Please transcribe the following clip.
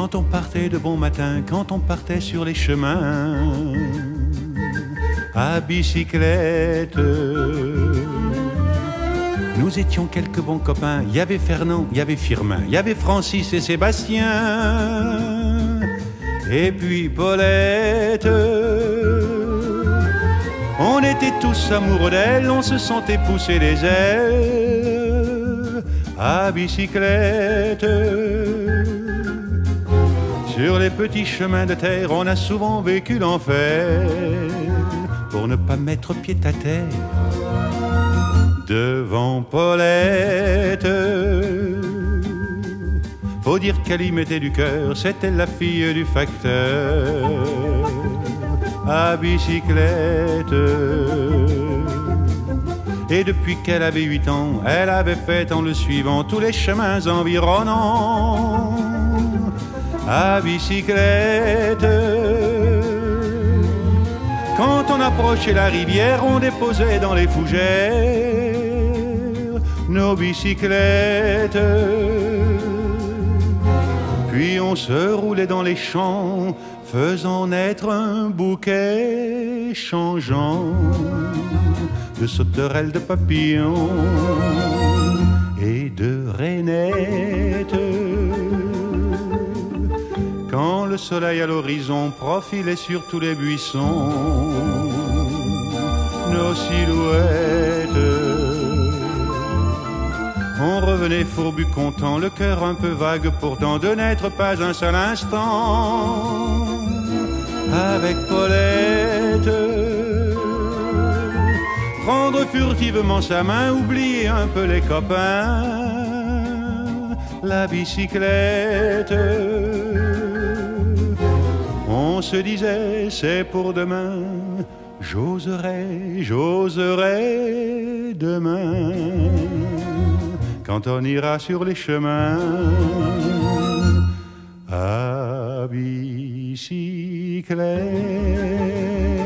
Quand on partait de bon matin, quand on partait sur les chemins à bicyclette. Nous étions quelques bons copains, il y avait Fernand, il y avait Firmin, il y avait Francis et Sébastien, et puis Paulette. On était tous amoureux d'elle, on se sentait pousser les ailes à bicyclette. Sur les petits chemins de terre, on a souvent vécu l'enfer pour ne pas mettre pied à terre devant Paulette. Faut dire qu'elle y mettait du cœur, c'était la fille du facteur à bicyclette. Et depuis qu'elle avait 8 ans, elle avait fait en le suivant tous les chemins environnants à bicyclette. Quand on approchait la rivière, on déposait dans les fougères nos bicyclettes. Puis on se roulait dans les champs, faisant naître un bouquet changeant de sauterelles, de papillons et de rainettes. Quand le soleil à l'horizon profilait sur tous les buissons nos silhouettes, on revenait fourbu content, le cœur un peu vague pourtant de n'être pas un seul instant avec Paulette. Prendre furtivement sa main, oublier un peu les copains, la bicyclette. On se disait c'est pour demain, j'oserai, j'oserai demain, quand on ira sur les chemins à bicyclette.